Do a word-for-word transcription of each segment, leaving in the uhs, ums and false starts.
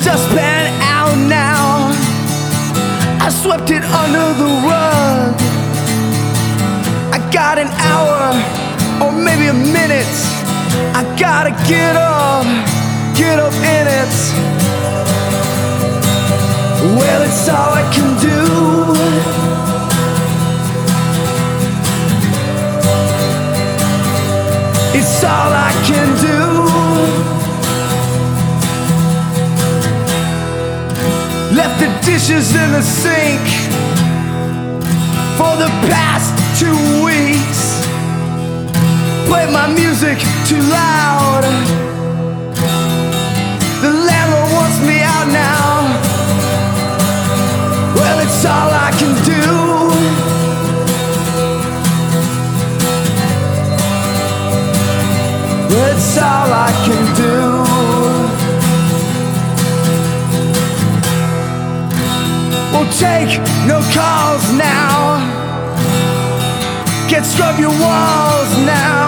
dustpan out now. I swept it under the rug. I got an hour or maybe a minute. I gotta get up, get up in it. Well, it's all I can do. It's all I can do. Left the dishes in the sink for the past two weeks. Played my music too loud. The landlord wants me out now. Well, it's all I can do. It's all I can do. We'll take no calls now. Can't scrub your walls now.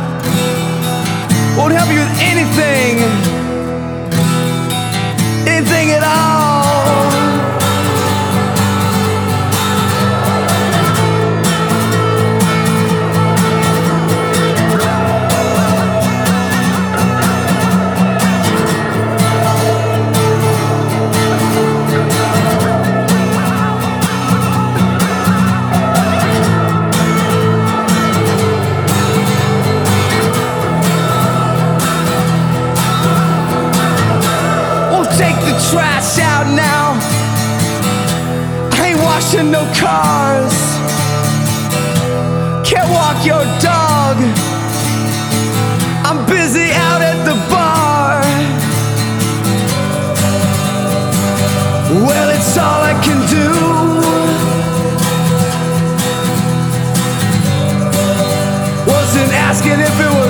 Won't help you with anything, anything at all. Take the trash out now. I ain't washing no cars. Can't walk your dog. I'm busy out at the bar. Well, it's all I can do. Wasn't asking if it was